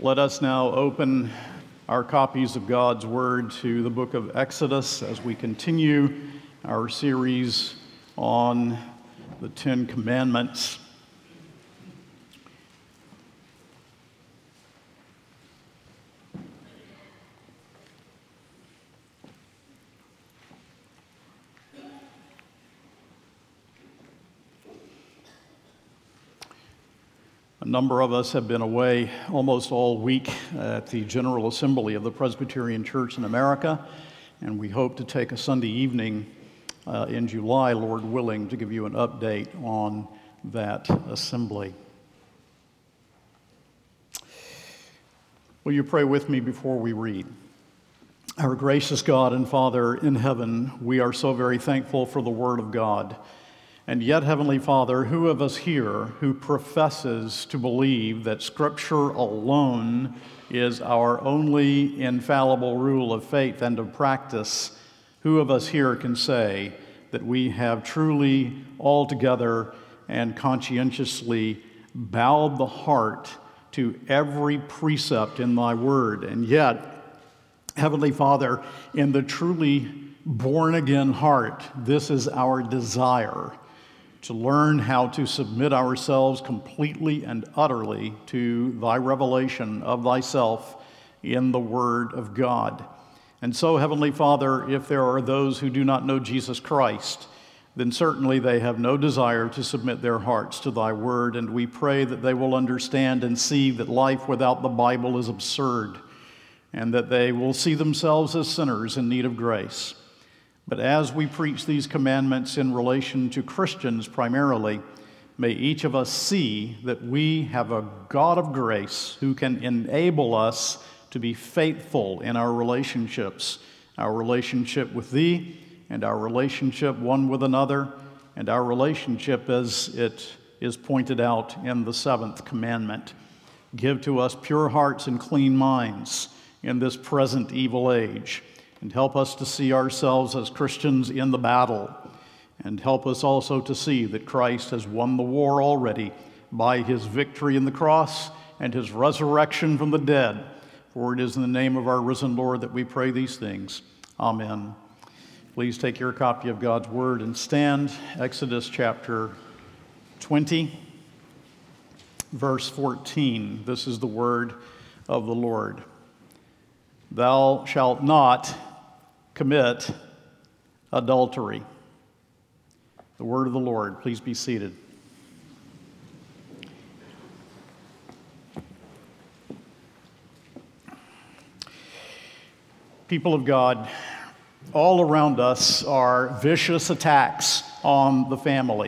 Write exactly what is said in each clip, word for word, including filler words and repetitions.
Let us now open our copies of God's Word to the book of Exodus as we continue our series on the Ten Commandments. A number of us have been away almost all week at the General Assembly of the Presbyterian Church in America, and we hope to take a Sunday evening uh, in July, Lord willing, to give you an update on that assembly. Will you pray with me before we read? Our gracious God and Father in heaven, we are so very thankful for the Word of God. And yet, Heavenly Father, who of us here who professes to believe that Scripture alone is our only infallible rule of faith and of practice, who of us here can say that we have truly, altogether, and conscientiously bowed the heart to every precept in Thy Word? And yet, Heavenly Father, in the truly born-again heart, this is our desire, to learn how to submit ourselves completely and utterly to Thy revelation of Thyself in the Word of God. And so, Heavenly Father, if there are those who do not know Jesus Christ, then certainly they have no desire to submit their hearts to Thy Word, and we pray that they will understand and see that life without the Bible is absurd, and that they will see themselves as sinners in need of grace. But as we preach these commandments in relation to Christians primarily, may each of us see that we have a God of grace who can enable us to be faithful in our relationships, our relationship with Thee and our relationship one with another, and our relationship as it is pointed out in the seventh commandment. Give to us pure hearts and clean minds in this present evil age, and help us to see ourselves as Christians in the battle, and help us also to see that Christ has won the war already by His victory in the cross and His resurrection from the dead. For it is in the name of our risen Lord that we pray these things. Amen. Please take your copy of God's Word and stand. Exodus chapter twenty, verse fourteen. This is the word of the Lord. Thou shalt not commit adultery. The word of the Lord. Please be seated. People of God, all around us are vicious attacks on the family.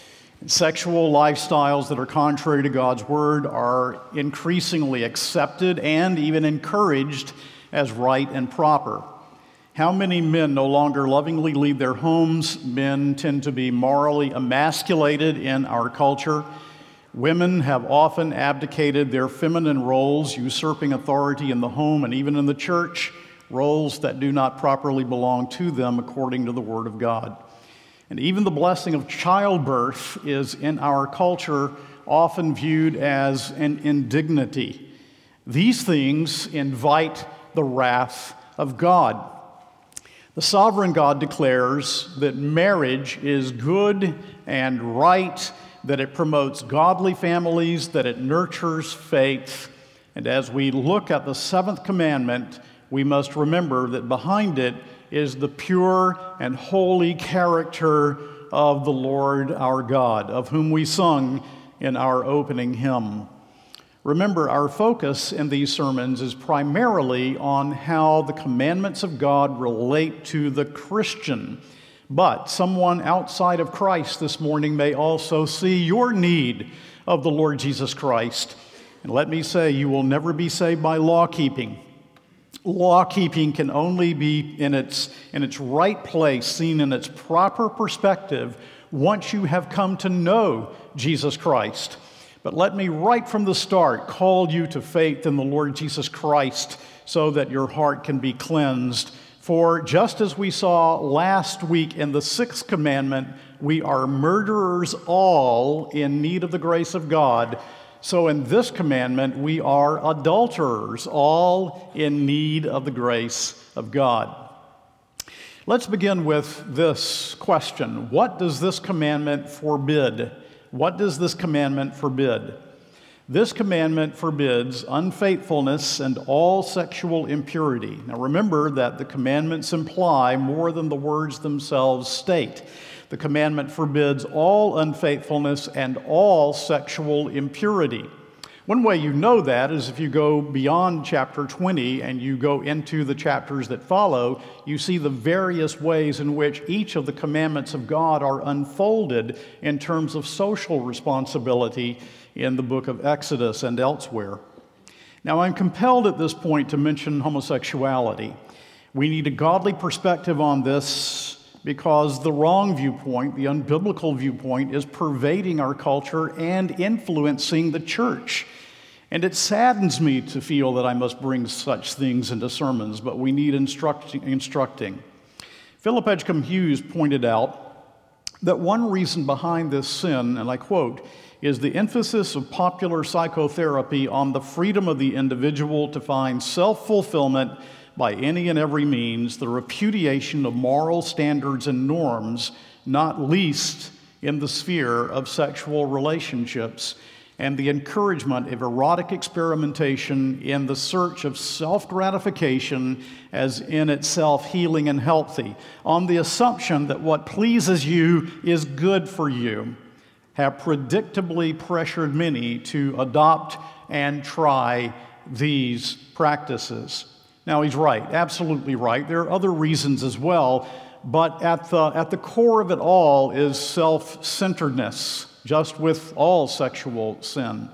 Sexual lifestyles that are contrary to God's word are increasingly accepted and even encouraged as right and proper. How many men no longer lovingly leave their homes? Men tend to be morally emasculated in our culture. Women have often abdicated their feminine roles, usurping authority in the home and even in the church, roles that do not properly belong to them according to the Word of God. And even the blessing of childbirth is in our culture often viewed as an indignity. These things invite the wrath of God. The sovereign God declares that marriage is good and right, that it promotes godly families, that it nurtures faith. And as we look at the seventh commandment, we must remember that behind it is the pure and holy character of the Lord our God, of whom we sung in our opening hymn. Remember, our focus in these sermons is primarily on how the commandments of God relate to the Christian. But someone outside of Christ this morning may also see your need of the Lord Jesus Christ. And let me say, you will never be saved by law-keeping. Law-keeping can only be in its, in its right place, seen in its proper perspective, once you have come to know Jesus Christ. But let me right from the start call you to faith in the Lord Jesus Christ so that your heart can be cleansed. For just as we saw last week in the sixth commandment, we are murderers all in need of the grace of God. So in this commandment, we are adulterers, all in need of the grace of God. Let's begin with this question. What does this commandment forbid? What does this commandment forbid? This commandment forbids unfaithfulness and all sexual impurity. Now remember that the commandments imply more than the words themselves state. The commandment forbids all unfaithfulness and all sexual impurity. One way you know that is if you go beyond chapter twenty and you go into the chapters that follow, you see the various ways in which each of the commandments of God are unfolded in terms of social responsibility in the book of Exodus and elsewhere. Now, I'm compelled at this point to mention homosexuality. We need a godly perspective on this because the wrong viewpoint, the unbiblical viewpoint, is pervading our culture and influencing the church. And it saddens me to feel that I must bring such things into sermons, but we need instructing. instructing. Philip Edgecombe Hughes pointed out that one reason behind this sin, and I quote, is the emphasis of popular psychotherapy on the freedom of the individual to find self-fulfillment by any and every means, the repudiation of moral standards and norms, not least in the sphere of sexual relationships, and the encouragement of erotic experimentation in the search of self-gratification as in itself healing and healthy, on the assumption that what pleases you is good for you, have predictably pressured many to adopt and try these practices. Now, he's right, absolutely right. There are other reasons as well, but at the, at the core of it all is self-centeredness, just with all sexual sin.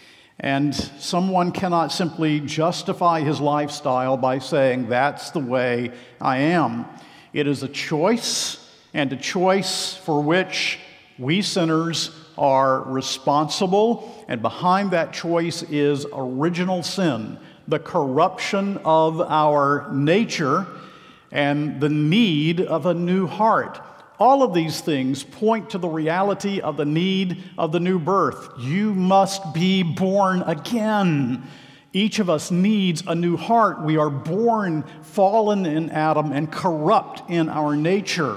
And someone cannot simply justify his lifestyle by saying, that's the way I am. It is a choice, and a choice for which we sinners are responsible, and behind that choice is original sin, the corruption of our nature, and the need of a new heart. All of these things point to the reality of the need of the new birth. You must be born again. Each of us needs a new heart. We are born fallen in Adam and corrupt in our nature.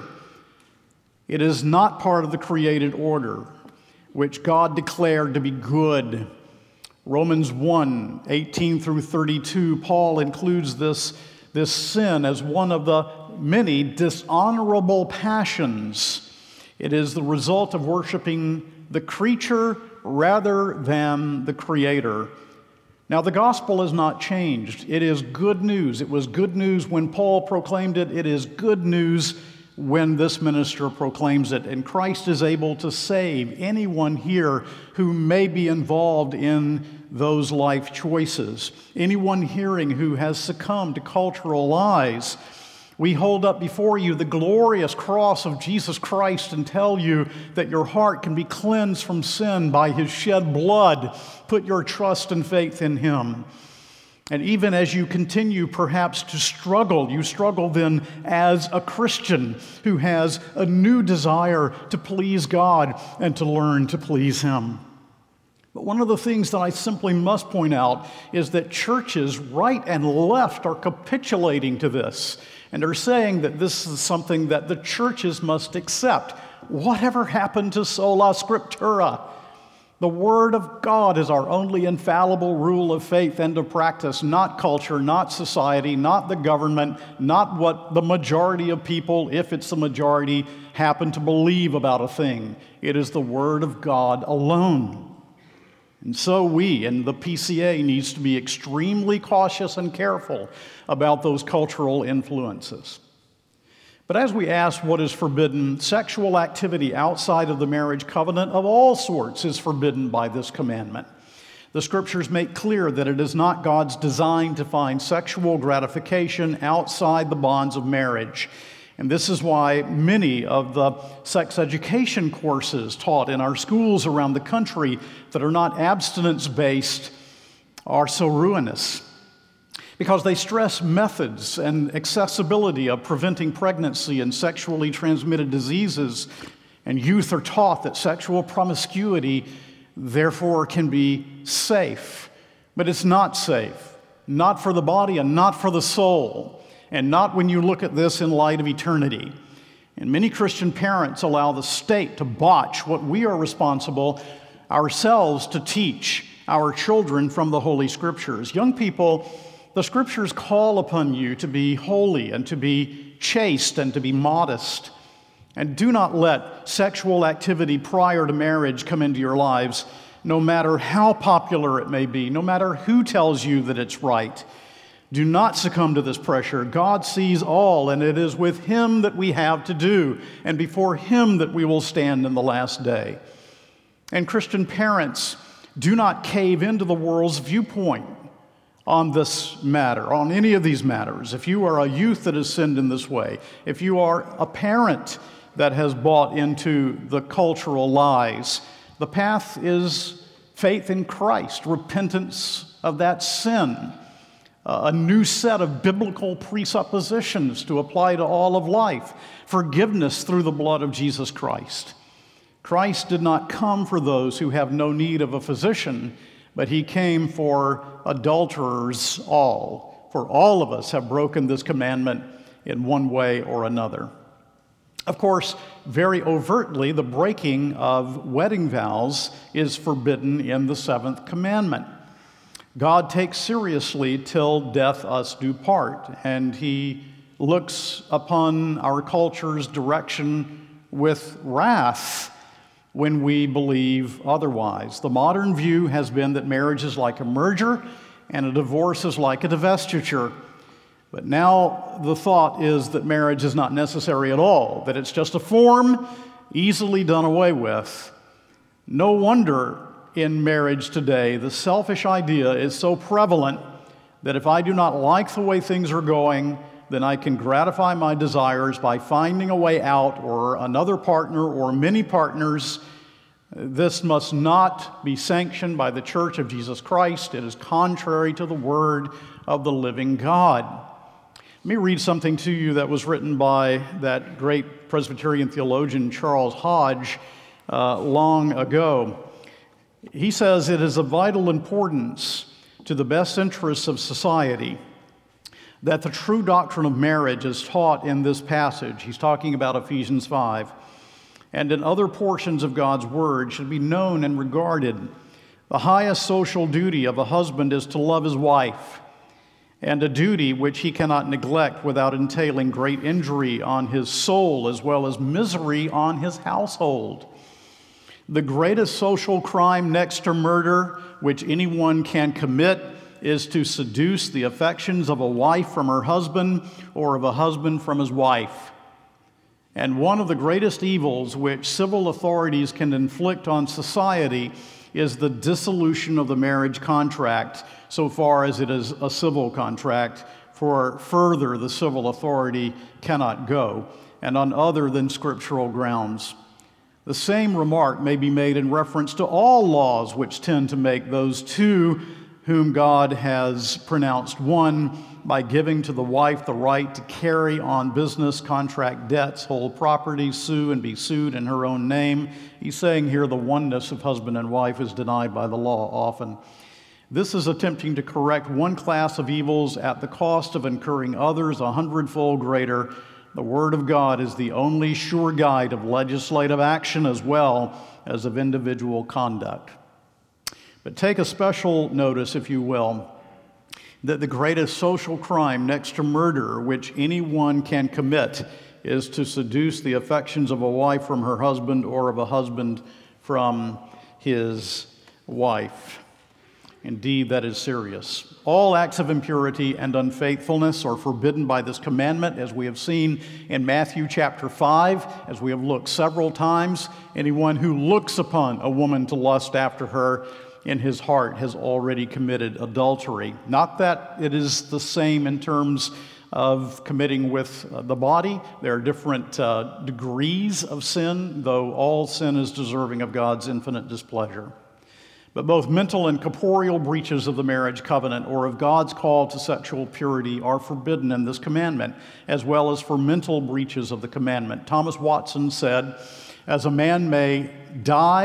It is not part of the created order, which God declared to be good. Romans one, eighteen through thirty-two, Paul includes this, this sin as one of the many dishonorable passions. It is the result of worshiping the creature rather than the Creator. Now, the gospel has not changed. It is good news. It was good news when Paul proclaimed it. It is good news when this minister proclaims it. And Christ is able to save anyone here who may be involved in those life choices. Anyone hearing who has succumbed to cultural lies. We hold up before you the glorious cross of Jesus Christ and tell you that your heart can be cleansed from sin by His shed blood. Put your trust and faith in Him. And even as you continue perhaps to struggle, you struggle then as a Christian who has a new desire to please God and to learn to please Him. But one of the things that I simply must point out is that churches right and left are capitulating to this and are saying that this is something that the churches must accept. Whatever happened to sola scriptura? The Word of God is our only infallible rule of faith and of practice, not culture, not society, not the government, not what the majority of people, if it's the majority, happen to believe about a thing. It is the Word of God alone. And so we, and the P C A, needs to be extremely cautious and careful about those cultural influences. But as we ask what is forbidden, sexual activity outside of the marriage covenant of all sorts is forbidden by this commandment. The Scriptures make clear that it is not God's design to find sexual gratification outside the bonds of marriage. And this is why many of the sex education courses taught in our schools around the country that are not abstinence-based are so ruinous. Because they stress methods and accessibility of preventing pregnancy and sexually transmitted diseases, and youth are taught that sexual promiscuity therefore can be safe. But it's not safe, not for the body and not for the soul, and not when you look at this in light of eternity. And many Christian parents allow the state to botch what we are responsible ourselves to teach our children from the Holy Scriptures. Young people, the Scriptures call upon you to be holy and to be chaste and to be modest. And do not let sexual activity prior to marriage come into your lives, no matter how popular it may be, no matter who tells you that it's right. Do not succumb to this pressure. God sees all, and it is with Him that we have to do, and before Him that we will stand in the last day. And Christian parents, do not cave into the world's viewpoint on this matter, on any of these matters. If you are a youth that has sinned in this way, if you are a parent that has bought into the cultural lies, the path is faith in Christ, repentance of that sin, a new set of biblical presuppositions to apply to all of life, forgiveness through the blood of Jesus Christ. Christ did not come for those who have no need of a physician, but He came for adulterers all. For all of us have broken this commandment in one way or another. Of course, very overtly, the breaking of wedding vows is forbidden in the seventh commandment. God takes seriously till death us do part, and He looks upon our culture's direction with wrath when we believe otherwise. The modern view has been that marriage is like a merger and a divorce is like a divestiture. But now the thought is that marriage is not necessary at all, that it's just a form easily done away with. No wonder in marriage today the selfish idea is so prevalent that if I do not like the way things are going, then I can gratify my desires by finding a way out or another partner or many partners. This must not be sanctioned by the Church of Jesus Christ. It is contrary to the Word of the living God. Let me read something to you that was written by that great Presbyterian theologian Charles Hodge uh, long ago. He says, "It is of vital importance to the best interests of society that the true doctrine of marriage is taught in this passage." He's talking about Ephesians five. "And in other portions of God's Word should be known and regarded. The highest social duty of a husband is to love his wife, and a duty which he cannot neglect without entailing great injury on his soul as well as misery on his household. The greatest social crime next to murder which anyone can commit is to seduce the affections of a wife from her husband or of a husband from his wife. And one of the greatest evils which civil authorities can inflict on society is the dissolution of the marriage contract, so far as it is a civil contract, for further the civil authority cannot go, and on other than scriptural grounds. The same remark may be made in reference to all laws which tend to make those two whom God has pronounced one by giving to the wife the right to carry on business, contract debts, hold property, sue and be sued in her own name. He's saying here the oneness of husband and wife is denied by the law often. This is attempting to correct one class of evils at the cost of incurring others a hundredfold greater. The Word of God is the only sure guide of legislative action as well as of individual conduct. But take a special notice, if you will, that the greatest social crime next to murder which anyone can commit is to seduce the affections of a wife from her husband or of a husband from his wife. Indeed, that is serious. All acts of impurity and unfaithfulness are forbidden by this commandment, as we have seen in Matthew chapter five, as we have looked several times. Anyone who looks upon a woman to lust after her in his heart has already committed adultery. Not that it is the same in terms of committing with uh, the body. There are different uh, degrees of sin, though all sin is deserving of God's infinite displeasure. But both mental and corporeal breaches of the marriage covenant or of God's call to sexual purity are forbidden in this commandment, as well as for mental breaches of the commandment. Thomas Watson said, "As a man may die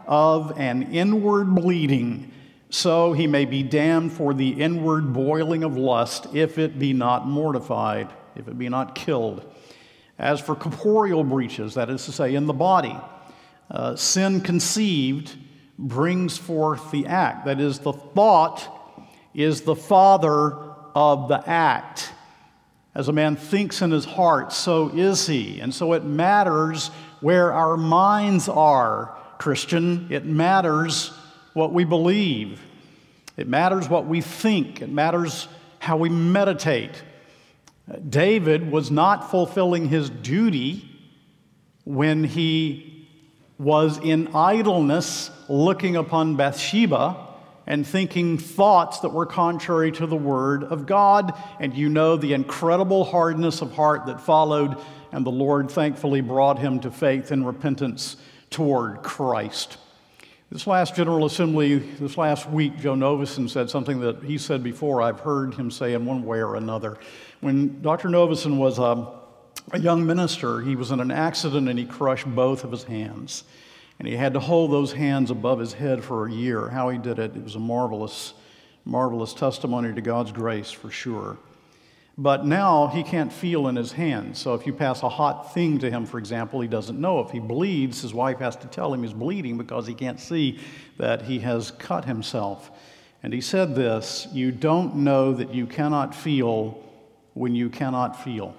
of an inward bleeding, so he may be damned for the inward boiling of lust, if it be not mortified, if it be not killed. As for corporeal breaches, that is to say, in the body, uh, sin conceived brings forth the act. That is, the thought is the father of the act. As a man thinks in his heart, so is he. And so it matters where our minds are, Christian. It matters what we believe. It matters what we think. It matters how we meditate. David was not fulfilling his duty when he was in idleness looking upon Bathsheba and thinking thoughts that were contrary to the word of God. And you know the incredible hardness of heart that followed, and the Lord thankfully brought him to faith and repentance toward Christ. This last General Assembly, this last week, Joe Noveson said something that he said before I've heard him say in one way or another. When Doctor Noveson was a, a young minister, he was in an accident and he crushed both of his hands. And he had to hold those hands above his head for a year. How he did it, it was a marvelous, marvelous testimony to God's grace for sure. But now he can't feel in his hands. So if you pass a hot thing to him, for example, he doesn't know. If he bleeds, his wife has to tell him he's bleeding because he can't see that he has cut himself. And he said this, "You don't know that you cannot feel when you cannot feel."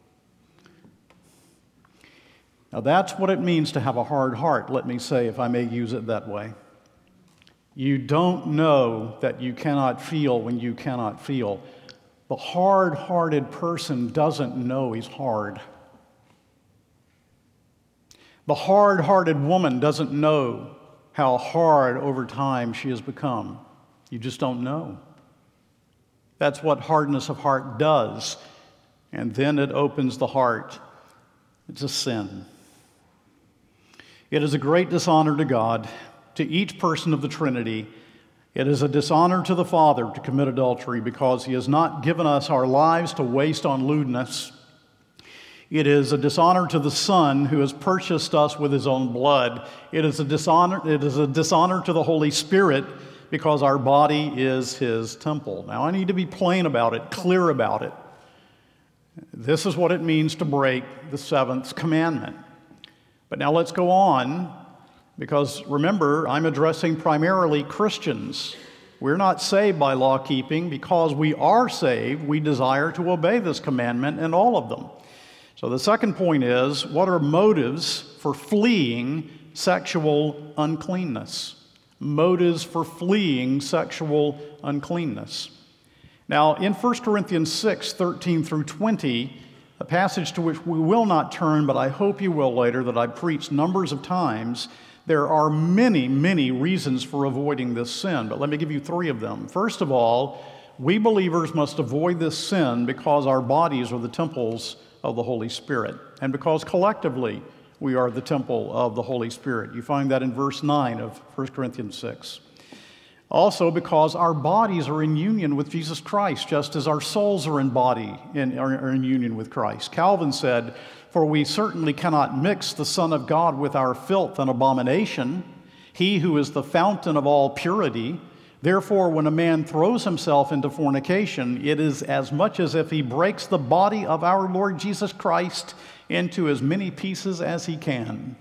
Now that's what it means to have a hard heart, let me say, if I may use it that way. You don't know that you cannot feel when you cannot feel. The hard-hearted person doesn't know he's hard. The hard-hearted woman doesn't know how hard over time she has become. You just don't know. That's what hardness of heart does. And then it opens the heart to sin. It is a great dishonor to God, to each person of the Trinity. It is a dishonor to the Father to commit adultery because he has not given us our lives to waste on lewdness. It is a dishonor to the Son who has purchased us with his own blood. It is a dishonor, it is a dishonor to the Holy Spirit because our body is his temple. Now, I need to be plain about it, clear about it. This is what it means to break the seventh commandment. But now let's go on, because remember, I'm addressing primarily Christians. We're not saved by law keeping. Because we are saved, we desire to obey this commandment and all of them. So the second point is, what are motives for fleeing sexual uncleanness? Motives for fleeing sexual uncleanness. Now, in First Corinthians six, thirteen through twenty, a passage to which we will not turn, but I hope you will later, that I've preached numbers of times, there are many, many reasons for avoiding this sin, but let me give you three of them. First of all, we believers must avoid this sin because our bodies are the temples of the Holy Spirit, and because collectively we are the temple of the Holy Spirit. You find that in verse nine of First Corinthians six. Also, because our bodies are in union with Jesus Christ, just as our souls are in body in, are in union with Christ. Calvin said, "For we certainly cannot mix the Son of God with our filth and abomination, he who is the fountain of all purity. Therefore, when a man throws himself into fornication, it is as much as if he breaks the body of our Lord Jesus Christ into as many pieces as he can."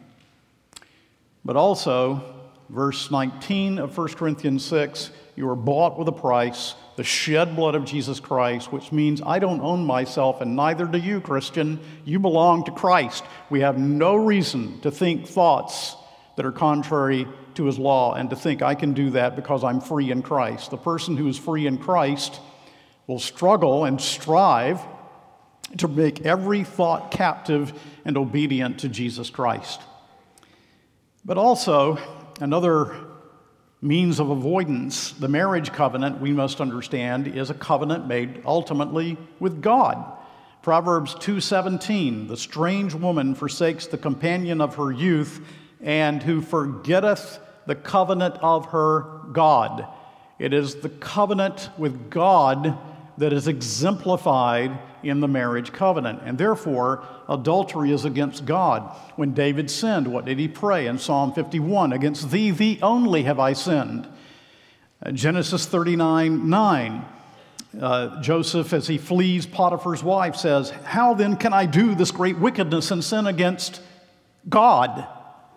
But also, verse nineteen of First Corinthians six, you are bought with a price, the shed blood of Jesus Christ, which means I don't own myself, and neither do you, Christian. You belong to Christ. We have no reason to think thoughts that are contrary to his law and to think I can do that because I'm free in Christ. The person who is free in Christ will struggle and strive to make every thought captive and obedient to Jesus Christ. But also, another means of avoidance, the marriage covenant, we must understand, is a covenant made ultimately with God. Proverbs two seventeen, "The strange woman forsakes the companion of her youth, and who forgetteth the covenant of her God." It is the covenant with God that is exemplified in the marriage covenant. And therefore, adultery is against God. When David sinned, what did he pray in Psalm fifty-one? Against thee, thee only have I sinned. Uh, Genesis thirty-nine nine. Uh, Joseph, as he flees Potiphar's wife, says, how then can I do this great wickedness and sin against God?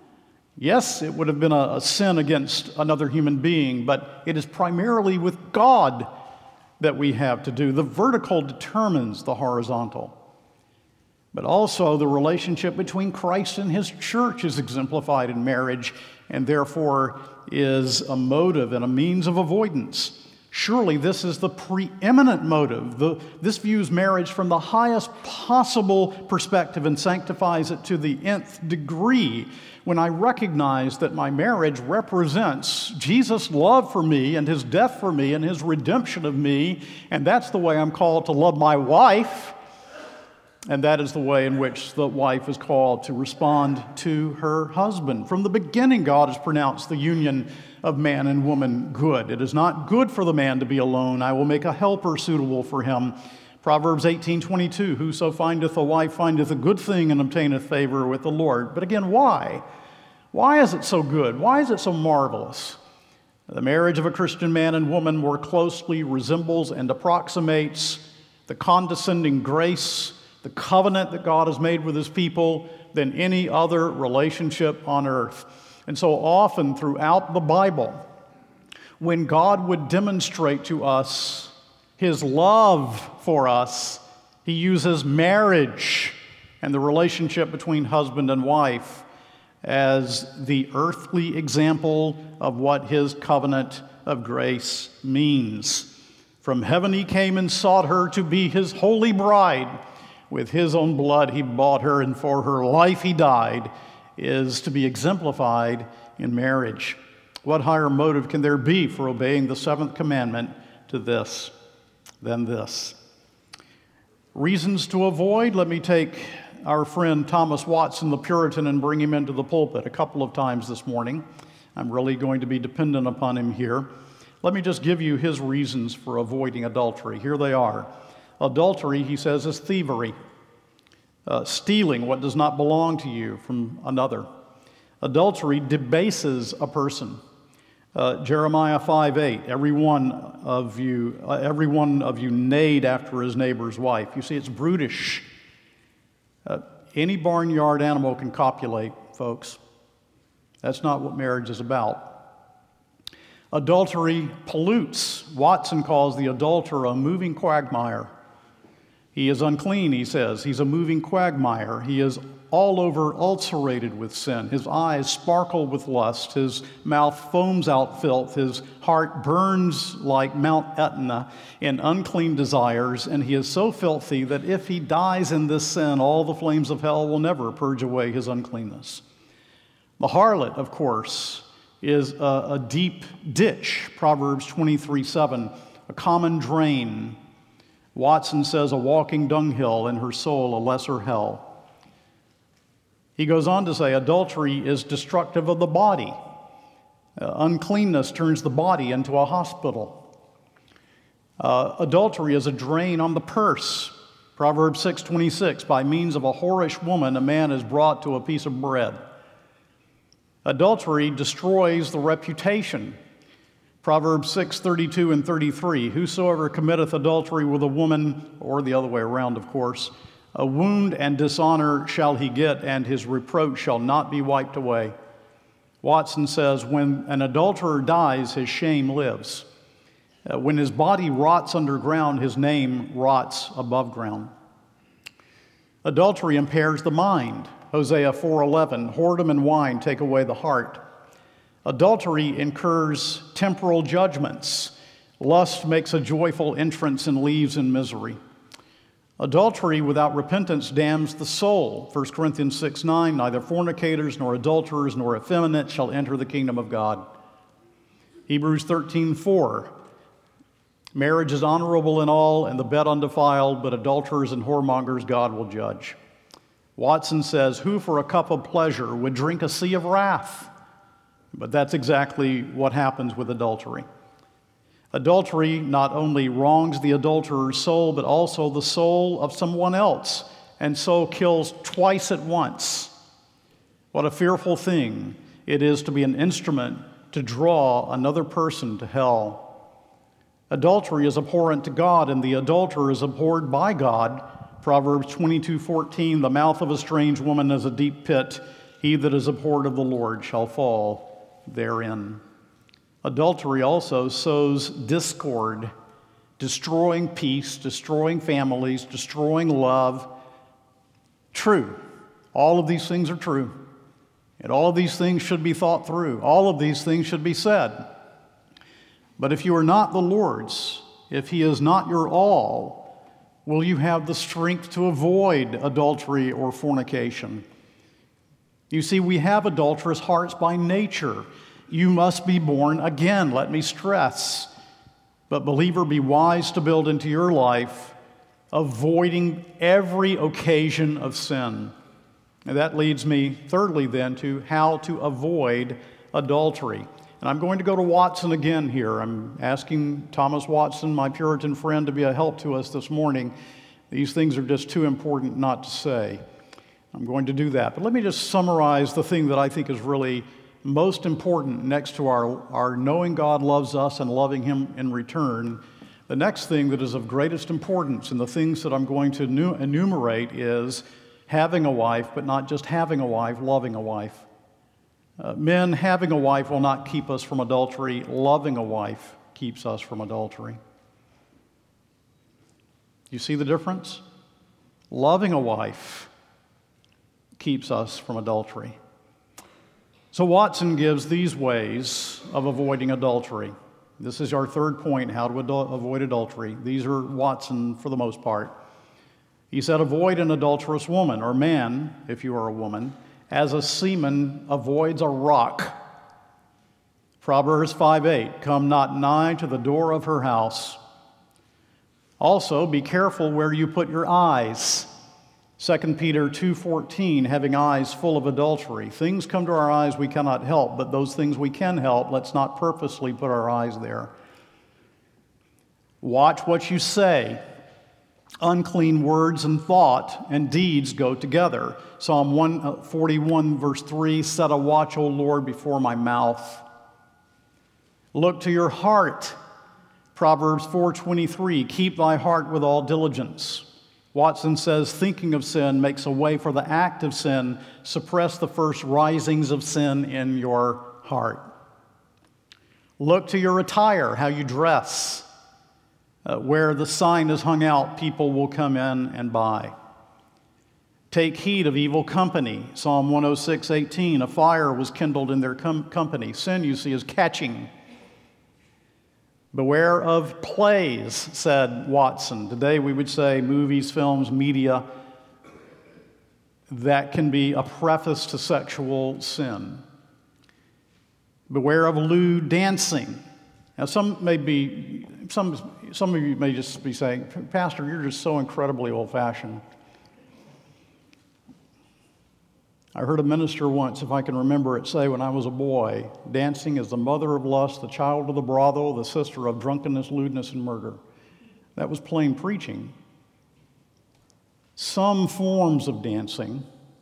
Yes, it would have been a, a sin against another human being, but it is primarily with God that we have to do. The vertical determines the horizontal. But also the relationship between Christ and his church is exemplified in marriage, and therefore is a motive and a means of avoidance. Surely this is the preeminent motive. The, this views marriage from the highest possible perspective and sanctifies it to the nth degree. When I recognize that my marriage represents Jesus' love for me and his death for me and his redemption of me, and that's the way I'm called to love my wife, and that is the way in which the wife is called to respond to her husband. From the beginning, God has pronounced the union of man and woman good. It is not good for the man to be alone. I will make a helper suitable for him. Proverbs eighteen twenty-two, whoso findeth a wife findeth a good thing and obtaineth favor with the Lord. But again, why? Why is it so good? Why is it so marvelous? The marriage of a Christian man and woman more closely resembles and approximates the condescending grace, the covenant that God has made with his people than any other relationship on earth. And so often throughout the Bible, when God would demonstrate to us his love for us, he uses marriage and the relationship between husband and wife as the earthly example of what his covenant of grace means. From heaven he came and sought her to be his holy bride. With his own blood he bought her, and for her life he died, is to be exemplified in marriage. What higher motive can there be for obeying the seventh commandment to this than this? Reasons to avoid. Let me take our friend Thomas Watson, the Puritan, and bring him into the pulpit a couple of times this morning. I'm really going to be dependent upon him here. Let me just give you his reasons for avoiding adultery. Here they are. Adultery, he says, is thievery. Uh, stealing what does not belong to you from another. Adultery debases a person. Uh, Jeremiah five eight, every one of you, uh, every one of you neighed after his neighbor's wife. You see, it's brutish. Uh, any barnyard animal can copulate, folks. That's not what marriage is about. Adultery pollutes. Watson calls the adulterer a moving quagmire. He is unclean, he says. He's a moving quagmire. He is all over ulcerated with sin. His eyes sparkle with lust. His mouth foams out filth. His heart burns like Mount Etna in unclean desires. And he is so filthy that if he dies in this sin, all the flames of hell will never purge away his uncleanness. The harlot, of course, is a, a deep ditch. Proverbs twenty-three seven, a common drain. Watson says a walking dunghill, and her soul a lesser hell. He goes on to say adultery is destructive of the body. Uh, uncleanness turns the body into a hospital. Uh, adultery is a drain on the purse. Proverbs six twenty-six, by means of a whorish woman, a man is brought to a piece of bread. Adultery destroys the reputation. Proverbs six thirty-two and thirty-three, whosoever committeth adultery with a woman, or the other way around, of course, a wound and dishonor shall he get, and his reproach shall not be wiped away. Watson says, when an adulterer dies, his shame lives. Uh, when his body rots underground, his name rots above ground. Adultery impairs the mind. Hosea four eleven, whoredom and wine take away the heart. Adultery incurs temporal judgments. Lust makes a joyful entrance and leaves in misery. Adultery without repentance damns the soul. First Corinthians six nine, neither fornicators nor adulterers nor effeminate shall enter the kingdom of God. Hebrews thirteen four, marriage is honorable in all and the bed undefiled, but adulterers and whoremongers God will judge. Watson says, who for a cup of pleasure would drink a sea of wrath? But that's exactly what happens with adultery. Adultery not only wrongs the adulterer's soul, but also the soul of someone else, and so kills twice at once. What a fearful thing it is to be an instrument to draw another person to hell. Adultery is abhorrent to God, and the adulterer is abhorred by God. Proverbs twenty-two fourteen, the mouth of a strange woman is a deep pit. He that is abhorred of the Lord shall fall therein. Adultery also sows discord, destroying peace, destroying families, destroying love. True. All of these things are true. And all of these things should be thought through. All of these things should be said. But if you are not the Lord's, if He is not your all, will you have the strength to avoid adultery or fornication? You see, we have adulterous hearts by nature. You must be born again, let me stress. But believer, be wise to build into your life, avoiding every occasion of sin. And that leads me, thirdly, then, to how to avoid adultery. And I'm going to go to Watson again here. I'm asking Thomas Watson, my Puritan friend, to be a help to us this morning. These things are just too important not to say. I'm going to do that. But let me just summarize the thing that I think is really most important next to our, our knowing God loves us and loving Him in return. The next thing that is of greatest importance, and the things that I'm going to enumerate, is having a wife, but not just having a wife, loving a wife. Uh, men, having a wife will not keep us from adultery. Loving a wife keeps us from adultery. You see the difference? Loving a wife keeps us from adultery. So Watson gives these ways of avoiding adultery. This is our third point, how to adul- avoid adultery. These are Watson for the most part. He said, avoid an adulterous woman, or man, if you are a woman, as a seaman avoids a rock. Proverbs five eight, come not nigh to the door of her house. Also, be careful where you put your eyes. Second Peter two fourteen, having eyes full of adultery. Things come to our eyes we cannot help, but those things we can help, let's not purposely put our eyes there. Watch what you say. Unclean words and thought and deeds go together. Psalm one forty-one, verse three, set a watch, O Lord, before my mouth. Look to your heart. Proverbs four twenty-three, keep thy heart with all diligence. Watson says, thinking of sin makes a way for the act of sin. Suppress the first risings of sin in your heart. Look to your attire, how you dress. Uh, where the sign is hung out, people will come in and buy. Take heed of evil company. Psalm one oh six eighteen, a fire was kindled in their com- company. Sin, you see, is catching. Beware of plays, said Watson. Today we would say movies, films, media, that can be a preface to sexual sin. Beware of lewd dancing. Now some may be, some, some of you may just be saying, Pastor, you're just so incredibly old-fashioned. I heard a minister once, if I can remember it, say when I was a boy, dancing is the mother of lust, the child of the brothel, the sister of drunkenness, lewdness, and murder. That was plain preaching. Some forms of dancing,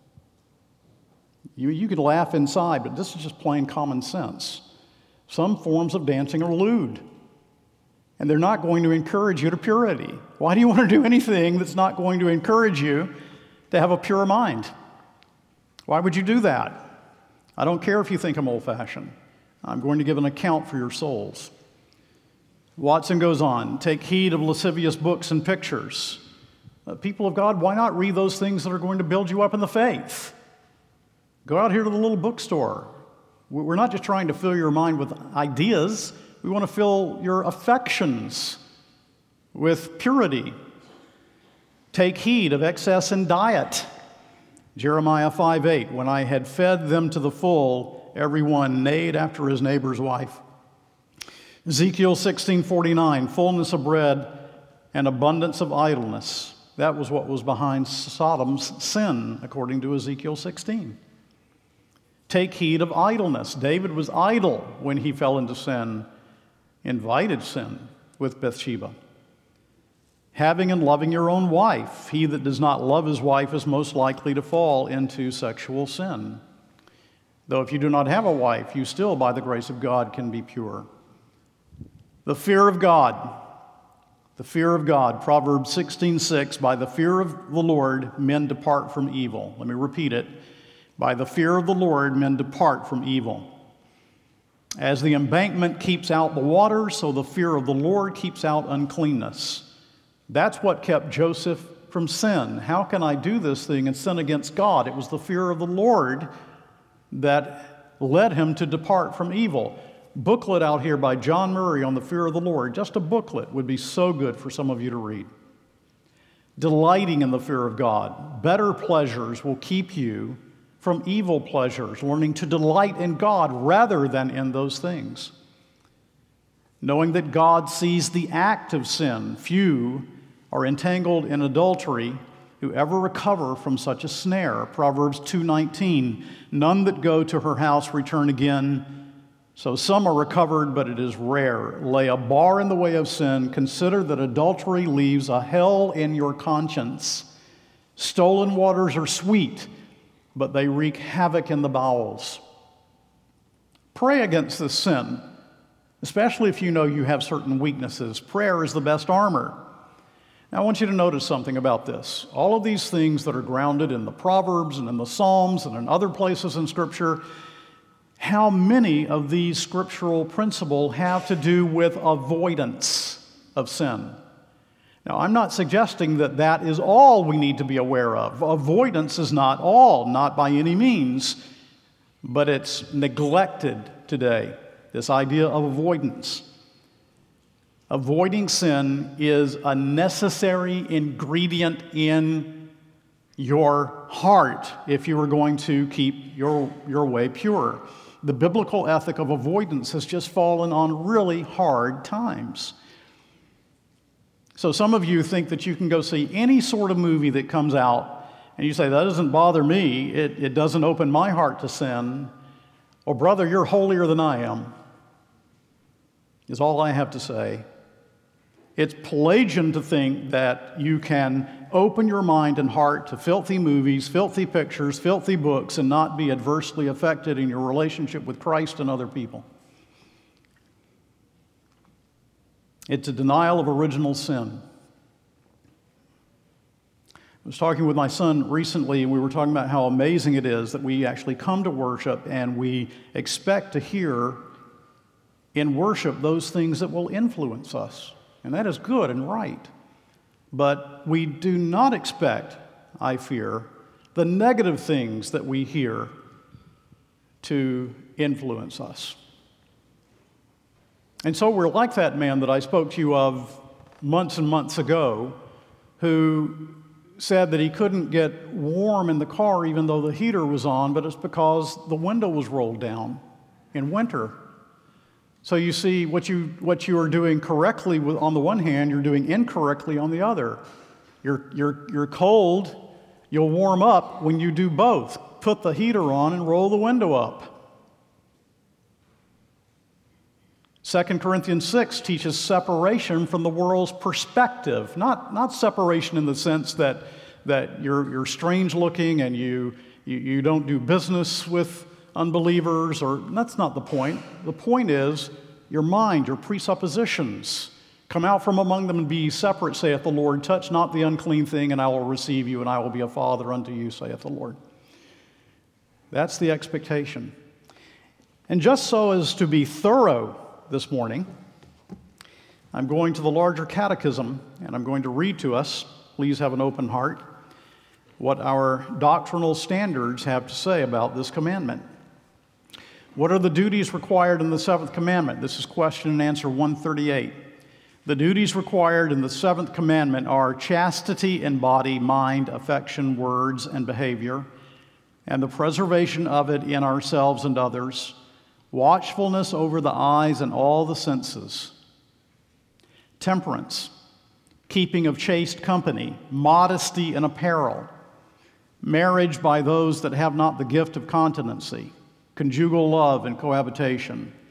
you, you could laugh inside, but this is just plain common sense. Some forms of dancing are lewd, and they're not going to encourage you to purity. Why do you want to do anything that's not going to encourage you to have a pure mind? Why would you do that? I don't care if you think I'm old-fashioned. I'm going to give an account for your souls. Watson goes on, take heed of lascivious books and pictures. Uh, people of God, why not read those things that are going to build you up in the faith? Go out here to the little bookstore. We're not just trying to fill your mind with ideas. We want to fill your affections with purity. Take heed of excess in diet. Jeremiah five eight, when I had fed them to the full, every one neighed after his neighbor's wife. Ezekiel sixteen forty-nine, fullness of bread and abundance of idleness. That was what was behind Sodom's sin, according to Ezekiel sixteen. Take heed of idleness. David was idle when he fell into sin. invited sin with Bathsheba. Having and loving your own wife. He that does not love his wife is most likely to fall into sexual sin. Though if you do not have a wife, you still, by the grace of God, can be pure. The fear of God. The fear of God. Proverbs sixteen six, by the fear of the Lord, men depart from evil. Let me repeat it. By the fear of the Lord, men depart from evil. As the embankment keeps out the water, so the fear of the Lord keeps out uncleanness. That's what kept Joseph from sin. How can I do this thing and sin against God? It was the fear of the Lord that led him to depart from evil. Booklet out here by John Murray on the fear of the Lord. Just a booklet would be so good for some of you to read. Delighting in the fear of God. Better pleasures will keep you from evil pleasures, learning to delight in God rather than in those things. Knowing that God sees the act of sin. Few are entangled in adultery who ever recover from such a snare. Proverbs two nineteen, none that go to her house return again. So some are recovered, but it is rare. Lay a bar in the way of sin. Consider that adultery leaves a hell in your conscience. Stolen waters are sweet, but they wreak havoc in the bowels. Pray against this sin, especially if you know you have certain weaknesses. Prayer is the best armor. Now, I want you to notice something about this. All of these things that are grounded in the Proverbs and in the Psalms and in other places in Scripture, how many of these scriptural principles have to do with avoidance of sin? Now, I'm not suggesting that that is all we need to be aware of. Avoidance is not all, not by any means, but it's neglected today, this idea of avoidance. Avoiding sin is a necessary ingredient in your heart if you are going to keep your, your way pure. The biblical ethic of avoidance has just fallen on really hard times. So some of you think that you can go see any sort of movie that comes out, and you say, that doesn't bother me, it, it doesn't open my heart to sin. Or, brother, you're holier than I am, is all I have to say. It's Pelagian to think that you can open your mind and heart to filthy movies, filthy pictures, filthy books, and not be adversely affected in your relationship with Christ and other people. It's a denial of original sin. I was talking with my son recently, and we were talking about how amazing it is that we actually come to worship and we expect to hear in worship those things that will influence us. And that is good and right. But we do not expect, I fear, the negative things that we hear to influence us. And so we're like that man that I spoke to you of months and months ago who said that he couldn't get warm in the car even though the heater was on, but it's because the window was rolled down in winter. So you see, what you what you are doing correctly with, on the one hand, you're doing incorrectly on the other. You're, you're, you're cold, you'll warm up when you do both. Put the heater on and roll the window up. Second Corinthians six teaches separation from the world's perspective. Not, not separation in the sense that, that you're, you're strange looking and you, you, you don't do business with unbelievers, or that's not the point. The point is your mind, your presuppositions. Come out from among them and be ye separate, saith the Lord. Touch not the unclean thing, and I will receive you, and I will be a father unto you, saith the Lord. That's the expectation. And just so as to be thorough this morning, I'm going to the larger catechism, and I'm going to read to us, please have an open heart, what our doctrinal standards have to say about this commandment. What are the duties required in the seventh commandment? This is question and answer one thirty-eight. The duties required in the seventh commandment are chastity in body, mind, affection, words, and behavior, and the preservation of it in ourselves and others, watchfulness over the eyes and all the senses, temperance, keeping of chaste company, modesty in apparel, marriage by those that have not the gift of continency, conjugal love and cohabitation,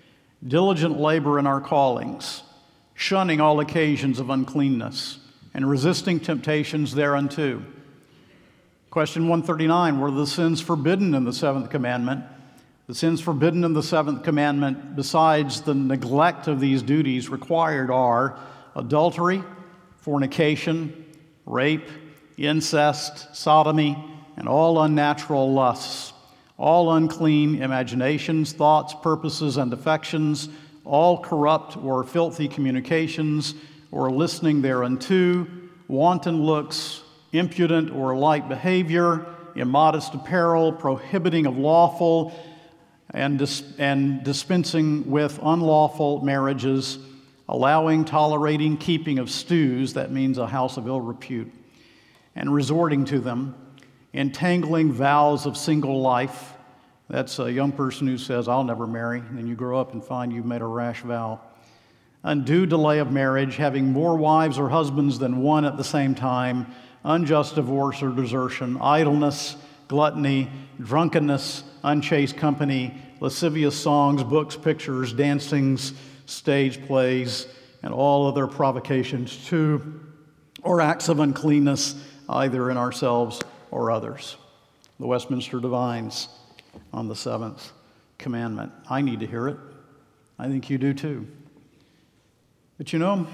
diligent labor in our callings, shunning all occasions of uncleanness, and resisting temptations thereunto. Question one thirty-nine, what are the sins forbidden in the seventh commandment? The sins forbidden in the seventh commandment, besides the neglect of these duties required, are adultery, fornication, rape, incest, sodomy, and all unnatural lusts, all unclean imaginations, thoughts, purposes, and affections, all corrupt or filthy communications, or listening thereunto, wanton looks, impudent or light behavior, immodest apparel, prohibiting of lawful, and, dis- and dispensing with unlawful marriages, allowing, tolerating, keeping of stews, that means a house of ill repute, and resorting to them, entangling vows of single life. That's a young person who says, I'll never marry, and then you grow up and find you've made a rash vow. Undue delay of marriage, having more wives or husbands than one at the same time, unjust divorce or desertion, idleness, gluttony, drunkenness, unchaste company, lascivious songs, books, pictures, dancings, stage plays, and all other provocations to or acts of uncleanness, either in ourselves or others. The Westminster Divines on the seventh commandment. I need to hear it. I think you do too. But you know,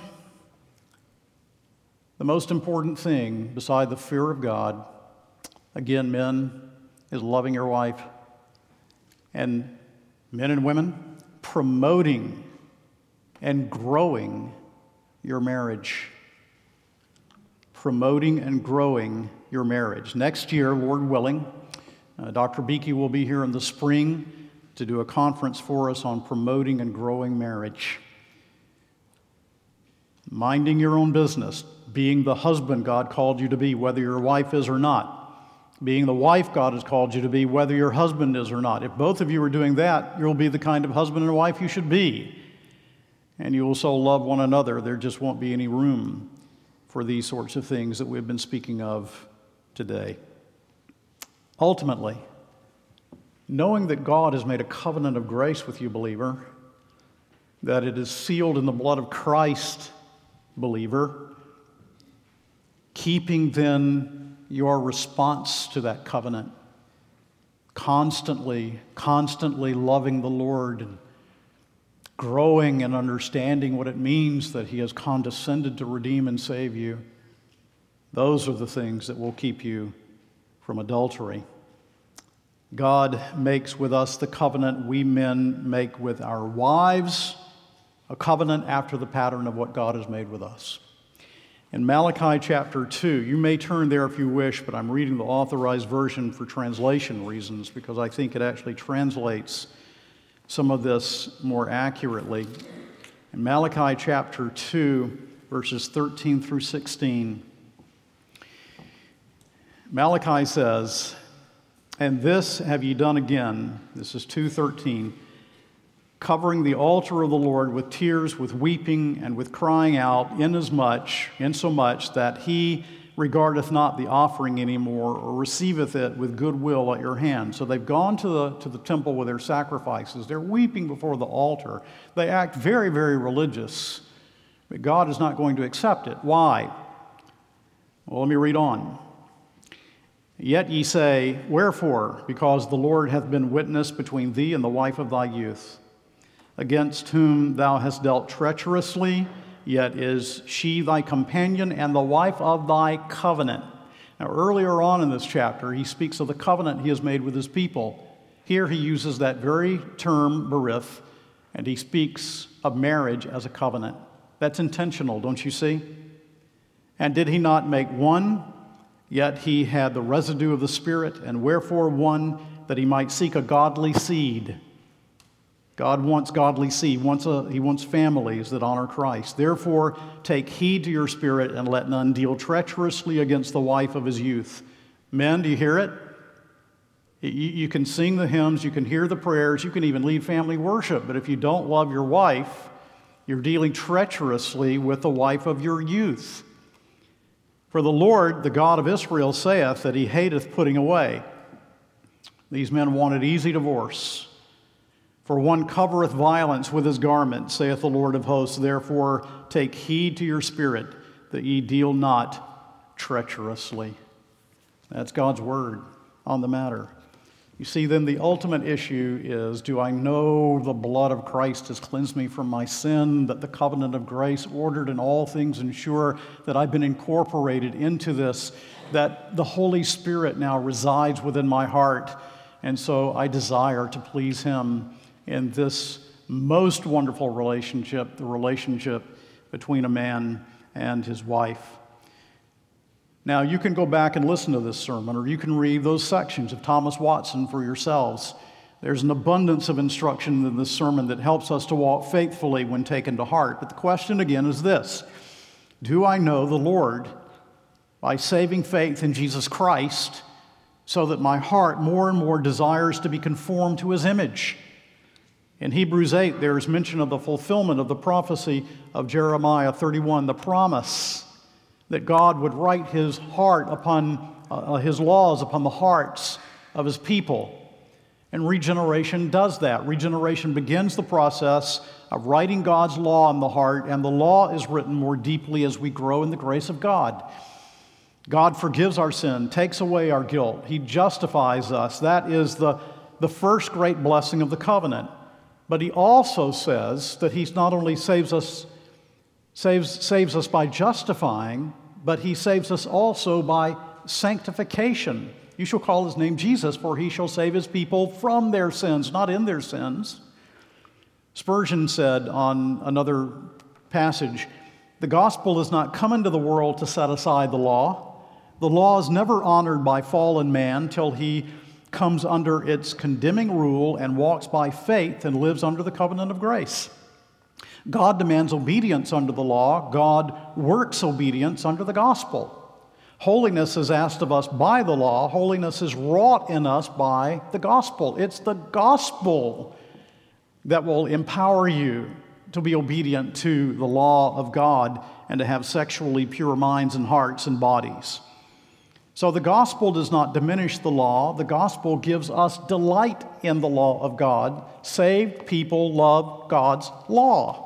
the most important thing beside the fear of God, again, men, is loving your wife. And men and women, promoting and growing your marriage. Promoting and growing your marriage. Next year, Lord willing, uh, Doctor Beakey will be here in the spring to do a conference for us on promoting and growing marriage. Minding your own business, being the husband God called you to be, whether your wife is or not. Being the wife God has called you to be, whether your husband is or not. If both of you are doing that, you'll be the kind of husband and wife you should be. And you will so love one another, there just won't be any room for these sorts of things that we've been speaking of today. Ultimately, knowing that God has made a covenant of grace with you, believer, that it is sealed in the blood of Christ, believer, keeping then your response to that covenant, constantly, constantly loving the Lord and growing and understanding what it means that He has condescended to redeem and save you. Those are the things that will keep you from adultery. God makes with us the covenant we men make with our wives, a covenant after the pattern of what God has made with us. In Malachi chapter two, you may turn there if you wish, but I'm reading the authorized version for translation reasons because I think it actually translates some of this more accurately. In Malachi chapter two, verses thirteen through sixteen, Malachi says, "And this have ye done again," this is two thirteen, "covering the altar of the Lord with tears, with weeping, and with crying out, inasmuch, insomuch that He regardeth not the offering anymore, or receiveth it with goodwill at your hand." So they've gone to the, to the temple with their sacrifices. They're weeping before the altar. They act very, very religious, but God is not going to accept it. Why? Well, let me read on. "Yet ye say, Wherefore? Because the Lord hath been witness between thee and the wife of thy youth, against whom thou hast dealt treacherously, yet is she thy companion and the wife of thy covenant." Now, earlier on in this chapter, he speaks of the covenant he has made with his people. Here he uses that very term, berith, and he speaks of marriage as a covenant. That's intentional, don't you see? "And did he not make one? Yet he had the residue of the Spirit, and wherefore one, that he might seek a godly seed." God wants godly seed. He wants, a, he wants families that honor Christ. "Therefore, take heed to your spirit, and let none deal treacherously against the wife of his youth." Men, do you hear it? You, you can sing the hymns, you can hear the prayers, you can even lead family worship, but if you don't love your wife, you're dealing treacherously with the wife of your youth. "For the Lord, the God of Israel, saith that He hateth putting away." These men wanted easy divorce. For one covereth violence with his garment, saith the Lord of hosts. Therefore take heed to your spirit, that ye deal not treacherously. That's God's word on the matter. You see, then the ultimate issue is, do I know the blood of Christ has cleansed me from my sin, that the covenant of grace ordered in all things ensure that I've been incorporated into this, that the Holy Spirit now resides within my heart, and so I desire to please Him in this most wonderful relationship, the relationship between a man and his wife. Now, you can go back and listen to this sermon, or you can read those sections of Thomas Watson for yourselves. There's an abundance of instruction in this sermon that helps us to walk faithfully when taken to heart. But the question again is this: do I know the Lord by saving faith in Jesus Christ so that my heart more and more desires to be conformed to His image? In Hebrews eight, there is mention of the fulfillment of the prophecy of Jeremiah thirty-one, the promise that God would write His heart upon, uh, His laws upon the hearts of His people. And regeneration does that. Regeneration begins the process of writing God's law on the heart, and the law is written more deeply as we grow in the grace of God. God forgives our sin, takes away our guilt. He justifies us. That is the, the first great blessing of the covenant. But He also says that He not only saves us, saves, saves us by justifying, but He saves us also by sanctification. You shall call His name Jesus, for He shall save His people from their sins, not in their sins. Spurgeon said on another passage, the gospel does not come into the world to set aside the law. The law is never honored by fallen man till he comes under its condemning rule and walks by faith and lives under the covenant of grace. God demands obedience under the law. God works obedience under the gospel. Holiness is asked of us by the law. Holiness is wrought in us by the gospel. It's the gospel that will empower you to be obedient to the law of God and to have sexually pure minds and hearts and bodies. So the gospel does not diminish the law. The gospel gives us delight in the law of God. Saved people love God's law.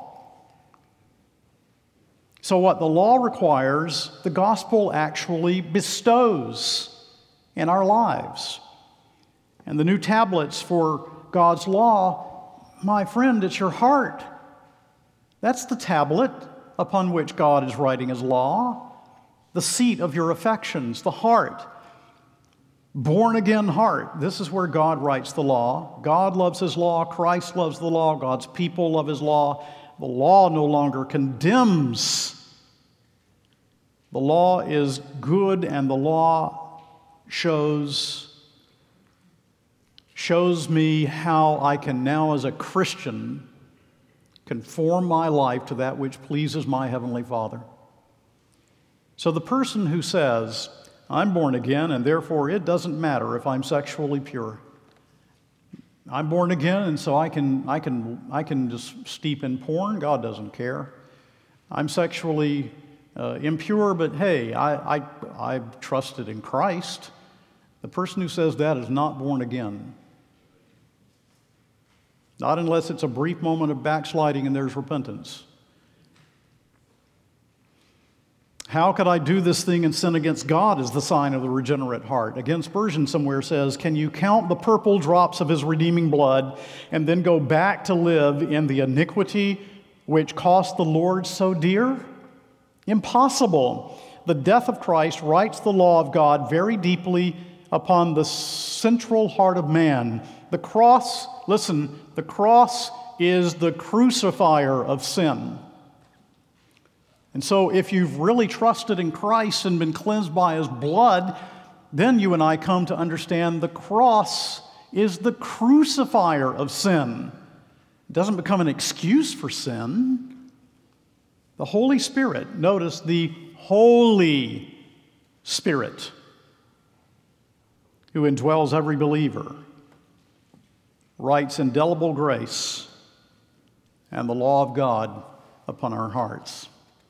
So what the law requires, the gospel actually bestows in our lives. And the new tablets for God's law, my friend, it's your heart. That's the tablet upon which God is writing His law, the seat of your affections, the heart. Born-again heart. This is where God writes the law. God loves His law. Christ loves the law. God's people love His law. The law no longer condemns. The law is good, and the law shows, shows me how I can now, as a Christian, conform my life to that which pleases my Heavenly Father. So the person who says, I'm born again, and therefore it doesn't matter if I'm sexually pure. I'm born again, and so I can, I can, I can just steep in porn. God doesn't care. I'm sexually uh, impure, but hey, I, I, I've trusted in Christ. The person who says that is not born again. Not unless it's a brief moment of backsliding and there's repentance. How could I do this thing and sin against God is the sign of the regenerate heart. Again, Spurgeon somewhere says, can you count the purple drops of His redeeming blood and then go back to live in the iniquity which cost the Lord so dear? Impossible. The death of Christ writes the law of God very deeply upon the central heart of man. The cross, listen, the cross is the crucifier of sin. And so if you've really trusted in Christ and been cleansed by His blood, then you and I come to understand the cross is the crucifier of sin. It doesn't become an excuse for sin. The Holy Spirit, notice the Holy Spirit who indwells every believer, writes indelible grace and the law of God upon our hearts.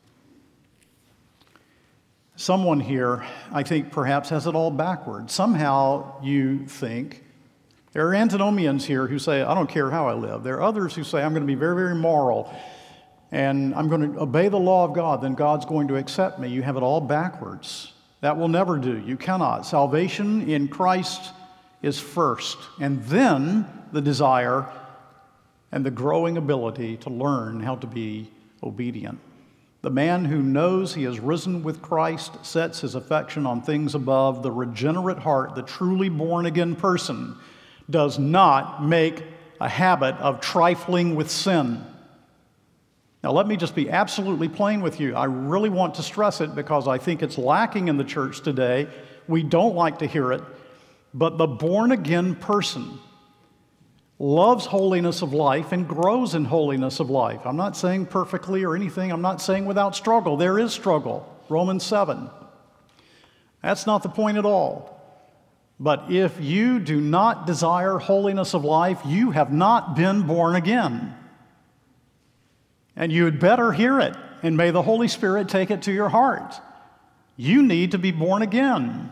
Someone here, I think, perhaps has it all backwards. Somehow you think There are antinomians here who say, I don't care how I live. There are others who say, I'm going to be very, very moral, and I'm going to obey the law of God, then God's going to accept me. You have it all backwards. That will never do. You cannot. Salvation in Christ is first, and then the desire and the growing ability to learn how to be obedient. The man who knows he has risen with Christ sets his affection on things above. The regenerate heart, the truly born-again person, does not make a habit of trifling with sin. Now, let me just be absolutely plain with you. I really want to stress it because I think it's lacking in the church today. We don't like to hear it. But the born-again person loves holiness of life and grows in holiness of life. I'm not saying perfectly or anything. I'm not saying without struggle. There is struggle. Romans seven. That's not the point at all. But if you do not desire holiness of life, you have not been born again. And you had better hear it, and may the Holy Spirit take it to your heart. You need to be born again.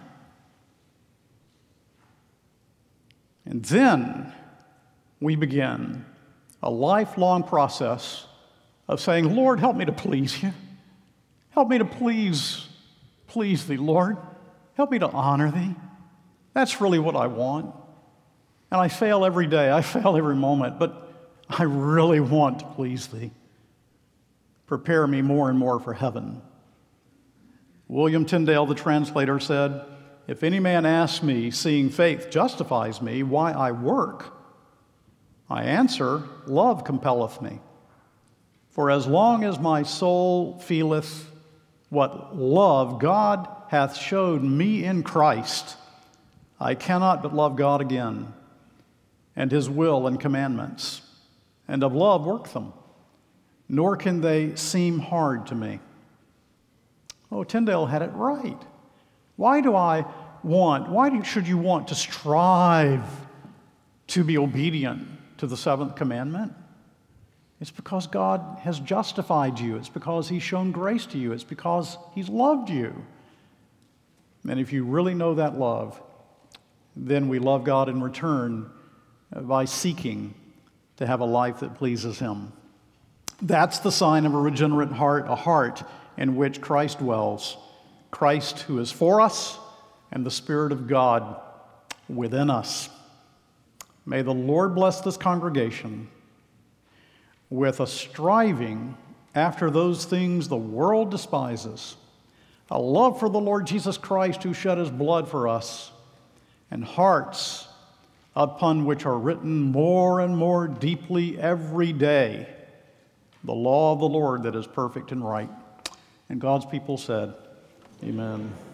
And then we begin a lifelong process of saying, Lord, help me to please you. Help me to please, please thee, Lord. Help me to honor thee. That's really what I want. And I fail every day. I fail every moment, but I really want to please thee. Prepare me more and more for heaven. William Tyndale, the translator, said, if any man asks me, seeing faith justifies me, why I work, I answer, love compelleth me. For as long as my soul feeleth what love God hath showed me in Christ, I cannot but love God again, and his will and commandments, and of love work them, nor can they seem hard to me. Oh, Tyndale had it right. Why do I want, why do, should you want to strive to be obedient to the seventh commandment? It's because God has justified you. It's because he's shown grace to you. It's because he's loved you. And if you really know that love, then we love God in return by seeking to have a life that pleases him. That's the sign of a regenerate heart, a heart in which Christ dwells, Christ who is for us and the Spirit of God within us. May the Lord bless this congregation with a striving after those things the world despises, a love for the Lord Jesus Christ who shed his blood for us, and hearts upon which are written more and more deeply every day the law of the Lord that is perfect and right. And God's people said, amen.